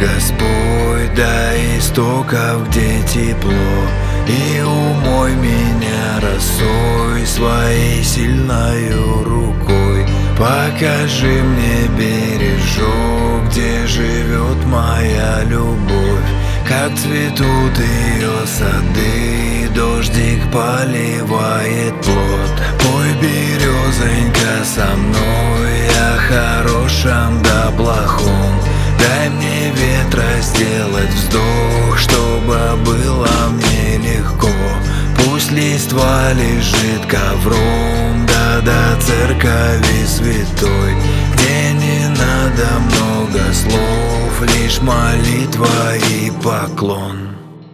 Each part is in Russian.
Господь, до истоков, где тепло, и умой меня росой своей сильною рукой. Покажи мне бережок, где живет моя любовь, как цветут ее сады, дождик поливает плод. Пой, березонька, со мной о хорошем да плохом. Дай мне ветра сделать вздох, чтобы было мне легко. Пусть листва лежит ковром, да до церкви святой, где не надо много слов, лишь молитва и поклон.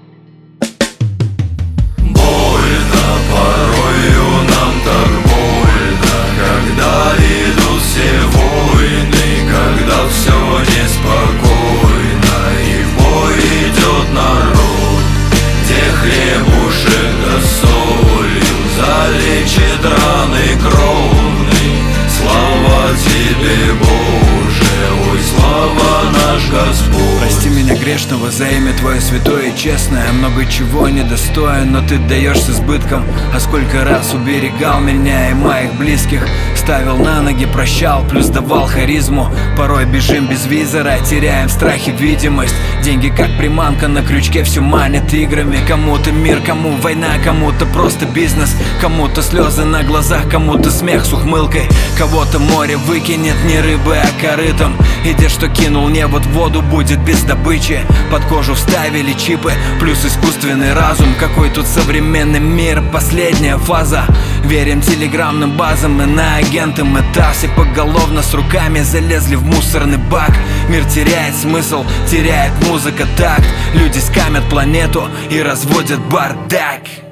Больно, порою нам так больно, когда идут все войны, когда все неспокойно, и в бой идет народ, где хлебушек да солью залечит раны кровные. Слава тебе, Боже, ой, слава наш Господь. Прости меня грешного за имя Твое святое и честное. Много чего недостоин, но Ты даешь с избытком. А сколько раз уберегал меня и моих близких, ставил на ноги, прощал, плюс давал харизму. Порой бежим без визора, теряем в страхе видимость. Деньги как приманка на крючке, все манят играми. Кому-то мир, кому война, кому-то просто бизнес, кому-то слезы на глазах, кому-то смех с ухмылкой. Кого-то море выкинет не рыбой, а корытом. И те, что кинул, не вот в воду будет без добычи. Под кожу вставили чипы, плюс искусственный разум. Какой тут современный мир, последняя фаза. Верим телеграммным базам, иноагентам и ТАСС. И поголовно с руками залезли в мусорный бак. Мир теряет смысл, теряет музыка такт. Люди скамят планету и разводят бардак.